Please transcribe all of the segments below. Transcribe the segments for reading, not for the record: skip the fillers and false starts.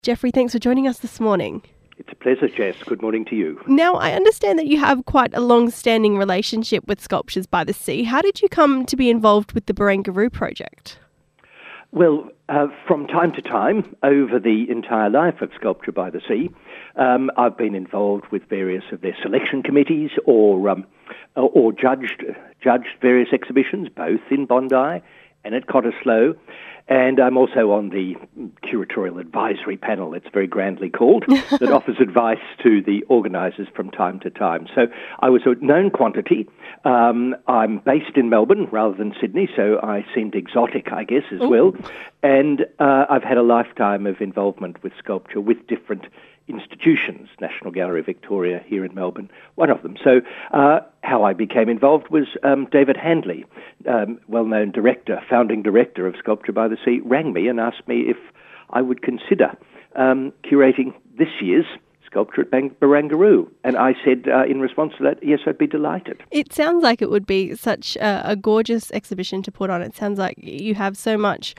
Jeffrey, thanks for joining us this morning. It's a pleasure, Jess. Good morning to you. Now, I understand that you have quite a long-standing relationship with Sculptures by the Sea. How did you come to be involved with the Barangaroo project? Well, from time to time, over the entire life of Sculpture by the Sea, I've been involved with various of their selection committees or judged various exhibitions, both in Bondi and at Cottesloe. And I'm also on the curatorial advisory panel, it's very grandly called, that offers advice to the organisers from time to time. So I was a known quantity. I'm based in Melbourne rather than Sydney, so I seemed exotic, I guess, as well. And I've had a lifetime of involvement with sculpture with different institutions, National Gallery of Victoria here in Melbourne, one of them. So how I became involved was David Handley, well-known director, founding director of Sculpture by the Sea, rang me and asked me if I would consider curating this year's Sculpture at Barangaroo. And I said, in response to that, yes, I'd be delighted. It sounds like it would be such a gorgeous exhibition to put on. It sounds like you have so much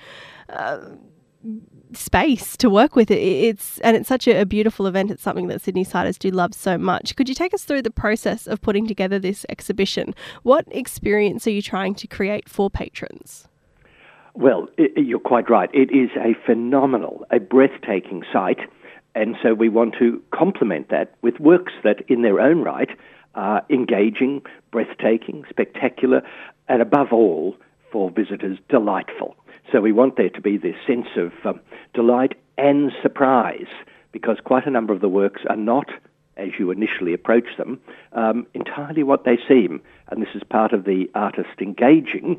space to work with. It's such a beautiful event. It's something that Sydney-siders do love so much. Could you take us through the process of putting together this exhibition? What experience are you trying to create for patrons? Well, you're quite right. It is a phenomenal, a breathtaking site, and so we want to complement that with works that in their own right are engaging, breathtaking, spectacular, and above all, for visitors, delightful. So we want there to be this sense of delight and surprise, because quite a number of the works are not, as you initially approach them, entirely what they seem. And this is part of the artists engaging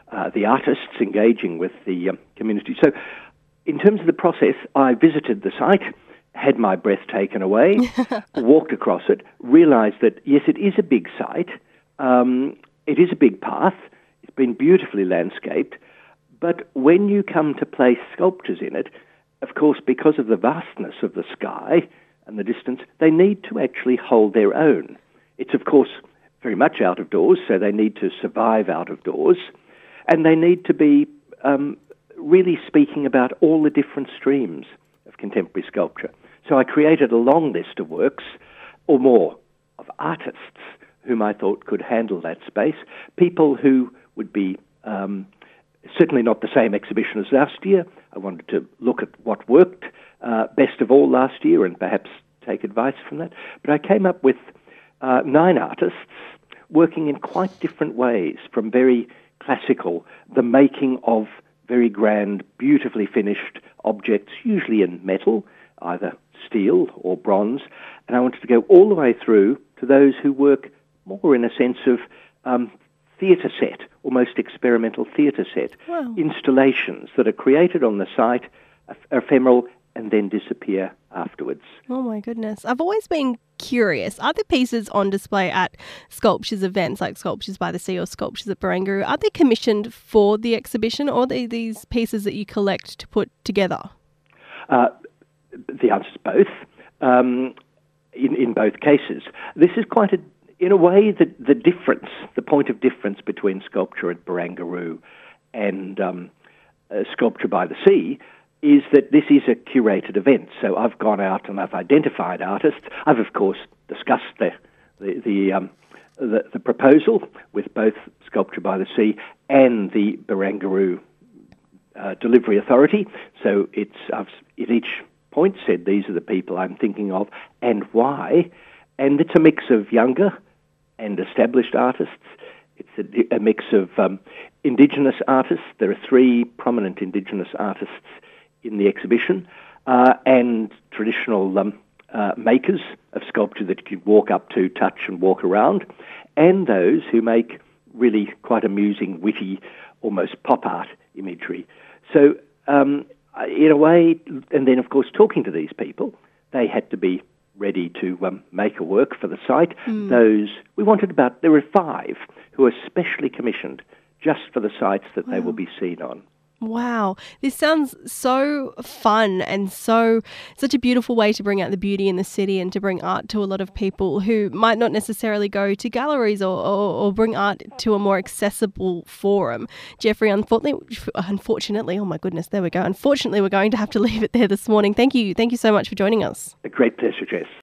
with the community. So in terms of the process, I visited the site, had my breath taken away, walked across it, realised that, yes, it is a big site, it is a big path, it's been beautifully landscaped, but when you come to place sculptures in it, of course, because of the vastness of the sky and the distance, they need to actually hold their own. It's, of course, very much out of doors, so they need to survive out of doors, and they need to be really speaking about all the different streams of contemporary sculpture. So I created a long list of works, or more, of artists whom I thought could handle that space, people who would be certainly not the same exhibition as last year. I wanted to look at what worked best of all last year and perhaps take advice from that. But I came up with 9 artists working in quite different ways, from very classical, the making of very grand, beautifully finished objects, usually in metal, either steel or bronze. And I wanted to go all the way through to those who work more in a sense of theatre set, almost experimental theatre set, installations that are created on the site, ephemeral, and then disappear afterwards. Oh my goodness. I've always been curious. Are the pieces on display at Sculptures events like Sculptures by the Sea or Sculptures at Barangaroo, are they commissioned for the exhibition, or are they these pieces that you collect to put together? The answer is both. In both cases. This is quite in a way, the difference, the point of difference between Sculpture at Barangaroo and Sculpture by the Sea is that this is a curated event. So I've gone out and I've identified artists. I've, of course, discussed the proposal with both Sculpture by the Sea and the Barangaroo Delivery Authority. So I've at each point said these are the people I'm thinking of and why. And it's a mix of younger and established artists. It's a mix of Indigenous artists. There are 3 prominent Indigenous artists in the exhibition, and traditional makers of sculpture that you can walk up to, touch and walk around, and those who make really quite amusing, witty, almost pop art imagery. So in a way, and then of course talking to these people, they had to be ready to make a work for the site. Those, we wanted there are 5 who are specially commissioned just for the sites that they will be seen on. Wow, this sounds so fun and such a beautiful way to bring out the beauty in the city and to bring art to a lot of people who might not necessarily go to galleries or bring art to a more accessible forum. Jeffrey, unfortunately, oh my goodness, there we go. Unfortunately, we're going to have to leave it there this morning. Thank you so much for joining us. A great pleasure, Jess.